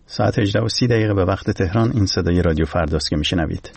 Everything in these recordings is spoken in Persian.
ساعت 18:30 به وقت تهران. این صدای رادیو فرداست که میشنوید.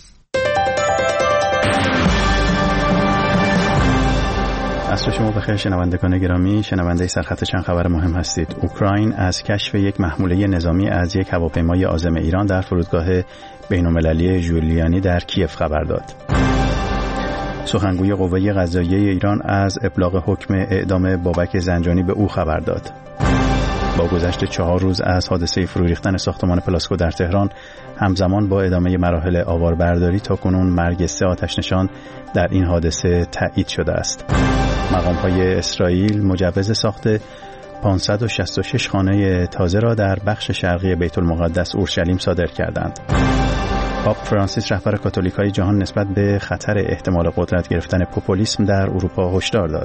عصر شما بخیر شنوندگان گرامی. شنونده سرخط چند خبر مهم هستید. اوکراین از کشف یک محموله نظامی از یک هواپیمای عازم ایران در فرودگاه بین‌المللی ژولیانی در کیف خبر داد. سخنگوی قوه قضاییه ایران از ابلاغ حکم اعدام بابک زنجانی به او خبر داد. با گذشت 4 روز از حادثه فرو ریختن ساختمان پلاسکو در تهران، همزمان با ادامه مراحل آواربرداری تاکنون مرگ 3 آتش‌نشان در این حادثه تایید شده است. مقام‌های اسرائیل مجوز ساخت 566 خانه تازه را در بخش شرقی بیت المقدس اورشلیم صادر کردند. پاپ فرانسیس رهبر کاتولیکای جهان نسبت به خطر احتمال قدرت گرفتن پوپولیسم در اروپا هشدار داد.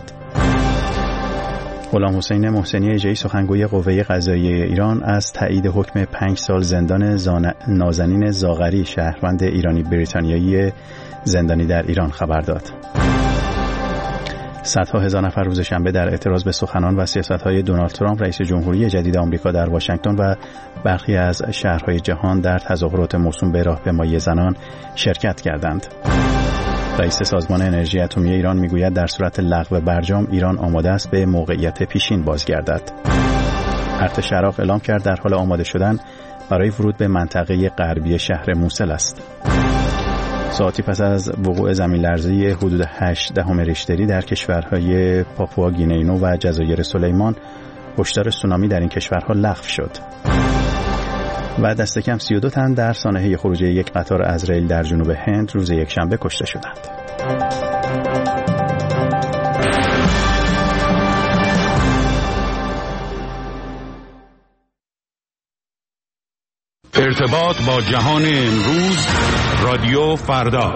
غلام حسین محسنی اژه‌ای سخنگوی قوه قضاییه ایران از تایید حکم 5 سال زندان نازنین زاغری شهروند ایرانی بریتانیایی زندانی در ایران خبر داد. صدها هزار نفر روز شنبه در اعتراض به سخنان و سیاست‌های دونالد ترامپ رئیس جمهوری جدید آمریکا در واشنگتن و برخی از شهرهای جهان در تظاهرات موسوم به راهپیمایی زنان شرکت کردند. رئیس سازمان انرژی اتمی ایران میگوید در صورت لغو برجام ایران آماده است به موقعیت پیشین بازگردد. ارتش عراق اعلام کرد در حال آماده شدن برای ورود به منطقه غربی شهر موصل است. ساعتی پس از وقوع زمین‌لرزه‌ای حدود 8 ریشتری در کشورهای پاپوا گینئینو و جزایر سلیمان، هشدار سونامی در این کشورها لغو شد. و دست کم 32 تن در سانحه خروجی یک قطار از ریل در جنوب هند روز یکشنبه کشته شدند. ارتباط با جهان امروز، رادیو فردا.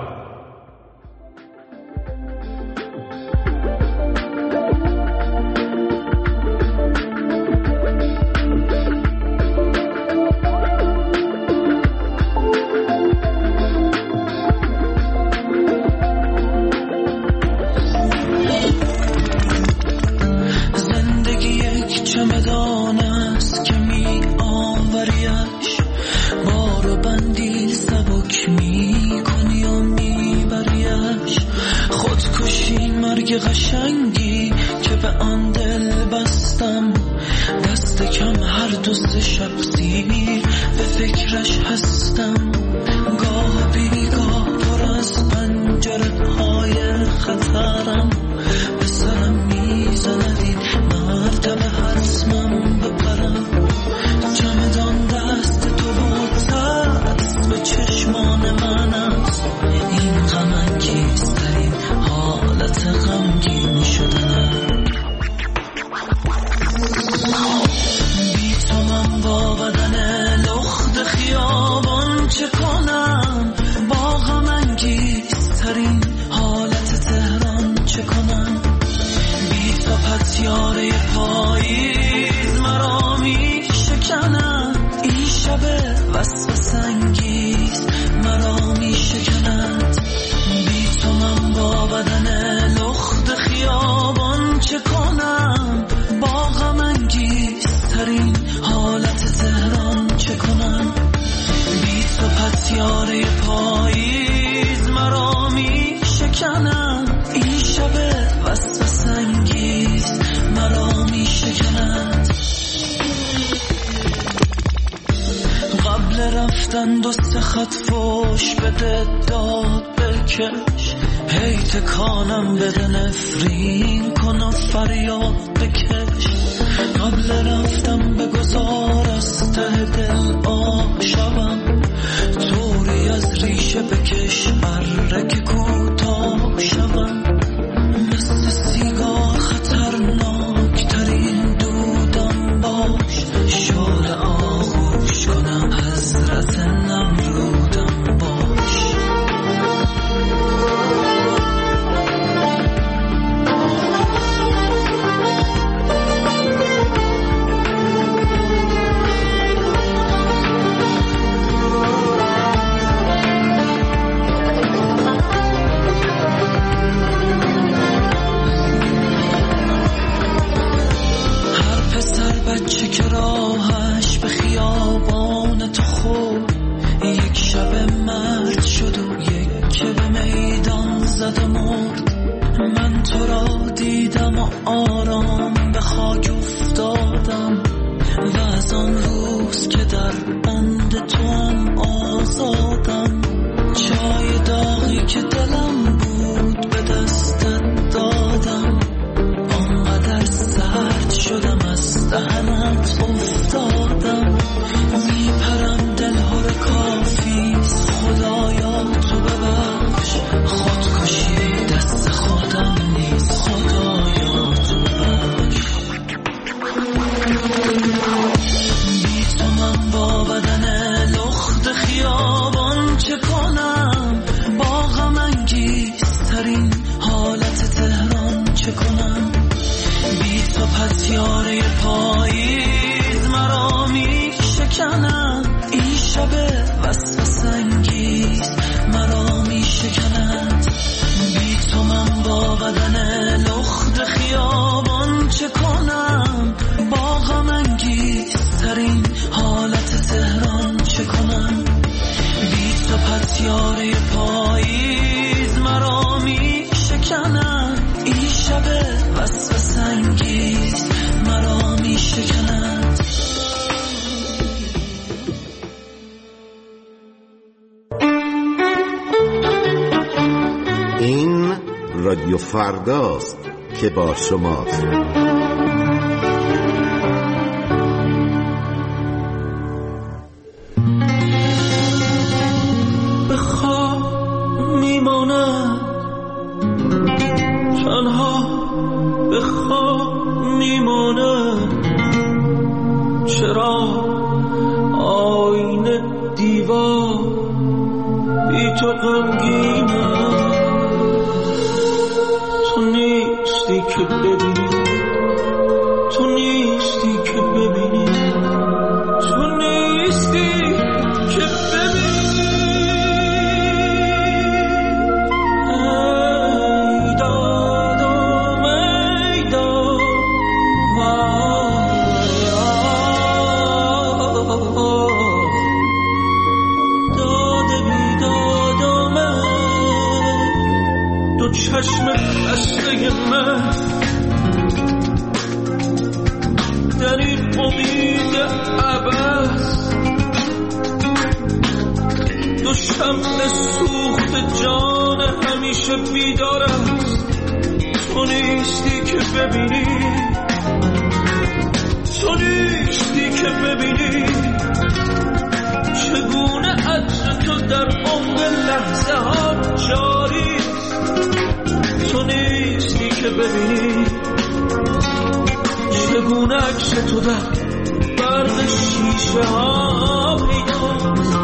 قشنگی که به آن دل بستم، دست کم هر دوست شخصی به فکرش هستم. گاه بیگاه پر از پنجره های خطرم، به سرم میزند این مرتبه حتمم بپرم. چمدان دست تو بود ترس به چشمان من است، این غم انگیزترین حالت غمگین شدنم. بی تو من با بدن لخت خیابان چه کنم، با غم انگیزترین حالت تهران چه کنم. بی تو پتیاره پاییز مرا می شکند، این شب وسوسه انگیز مرا می شکند. بی تو من با بدن لخت خیابان چه کنم، با غم انگیزترین حالت تهران چه کنم. بی تو پتیاره پاییز مرا می شکند، این شب وسوسه انگیز مرا می شکند. قبل رفتن 2 خط فوش بده داد بکش، هی تکانم بده نفرین کن و فریاد بکش. قبل رفتم بگذار از ته دل آب شوم، طوری از ریشه بکش برک کوتاه شوم. مثل سیگار خطرناک ترین دودم باش، شعله آغوش کنم حضرت نمرودم باش. بچه که راهش به خوابیدم و آرام به خاک افتادم و از آن روز که در بند تو هم آزادم. چای داغی که دلم بود به دستت دادم، آنقدر سرد شدم از دهنت افتادم. میپرم دلهور کافیست خدایا تو ببخش، خودکشی دست خودم نیست خدایا تو ببخش. بی تو من با بدن لخت خیابان چه کنم، با غم انگیزترین حالت تهران چه کنم. بی تو پس یاره پاییز مرا می شکنم، این شب وسوسه انگیز مرا می شکند. بی تو من با بدن لخت خیابان چه کنم، با غم انگیزترین حالت تهران چه کنم. بی تو پس یاره پاییز مرا می شکند، این شب وسوسه انگیز مرا می شکند. این رادیو فرداست که با شماست. به خواب میمانم تنها، به خواب میمانم. چرا آینه دیوار بی تو غمگینم. تو نیستی که ببینی، تو نیستی که ببینی، تو نیستی که ببینی. ای دادم ای داد داده بیدادم، دو چشم بسته من در این امید عبث، دو شمع سوخت جان همیشه بیدار است. تو نیستی که ببینی، تو نیستی که ببینی چگونه عطر تو در عمق لحظه ها جاری. تو نیستی که ببینی چگونه عکس تو در برق شیشه ها پیداست.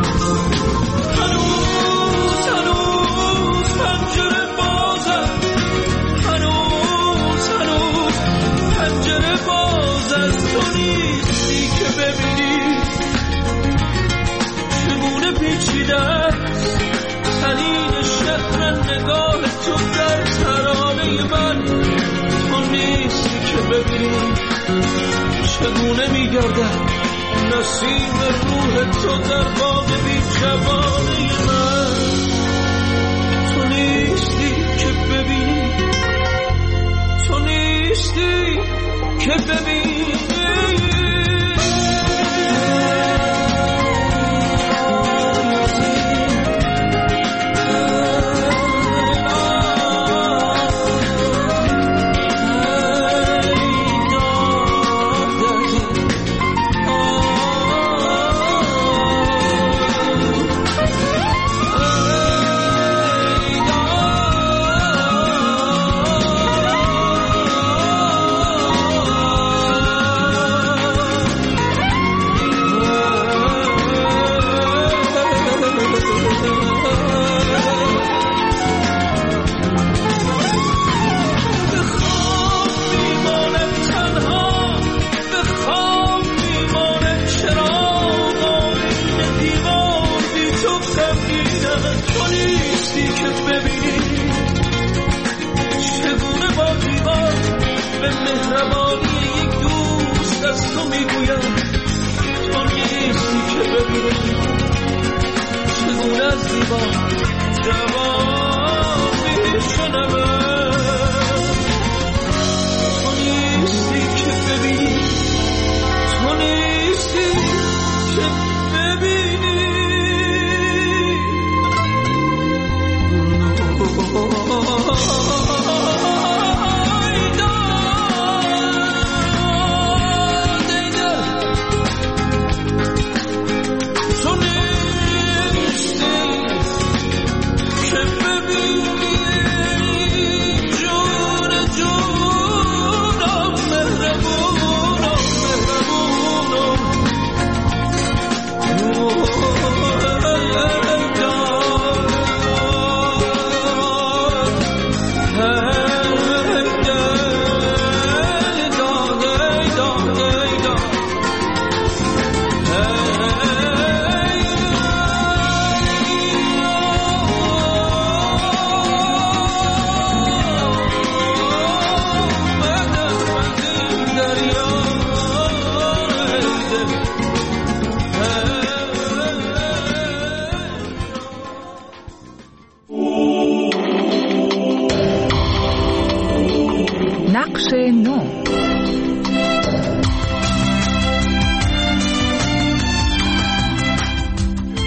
هنوز هنوز پنجره بازه، هنوز هنوز پنجره بازه. تو نیستی که ببینی چگونه پیچیده است سنین شهر نگاه تو در ترانه من. تو نیستی که ببینی چگونه میگردد نسیم روح تو در باغ بی جوانه من. تو نیستی که ببینی، تو نیستی که ببینی.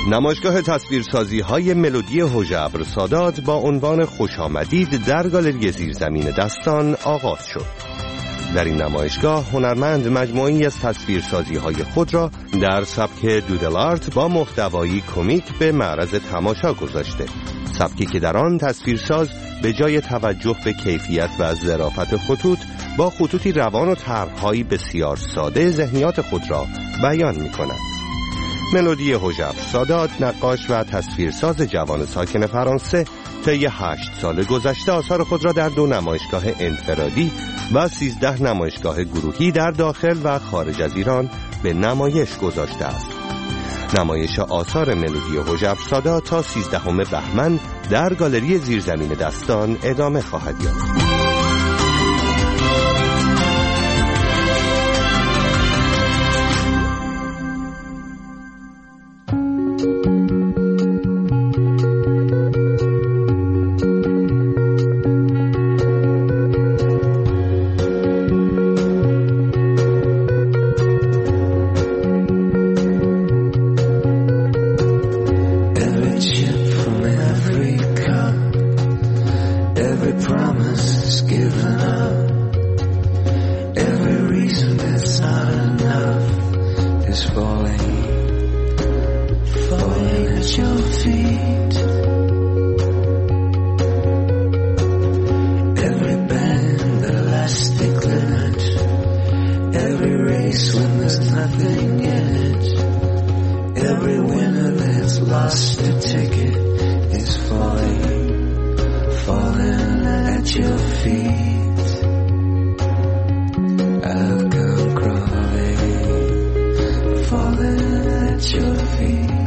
نمایشگاه تصویرسازی های ملودی هژبر سادات با عنوان خوش آمدید در گالری زیرزمین دستان آغاز شد. در این نمایشگاه هنرمند مجموعی از تصویرسازی های خود را در سبک دودل آرت با محتوایی کمیک به معرض تماشا گذاشته، سبکی که در آن تصویرساز به جای توجه به کیفیت و ظرافت خطوط با خطوطی روان و طرح‌هایی بسیار ساده ذهنیات خود را بیان می‌کند. ملودی هژبر سادات، نقاش و تصویرساز جوان ساکن فرانسه، طی 8 سال گذشته آثار خود را در 2 نمایشگاه انفرادی و 13 نمایشگاه گروهی در داخل و خارج از ایران به نمایش گذاشته است. نمایش آثار ملودی هژبر سادات تا 13 بهمن در گالری زیرزمین دستان ادامه خواهد یافت. Falling at your feet.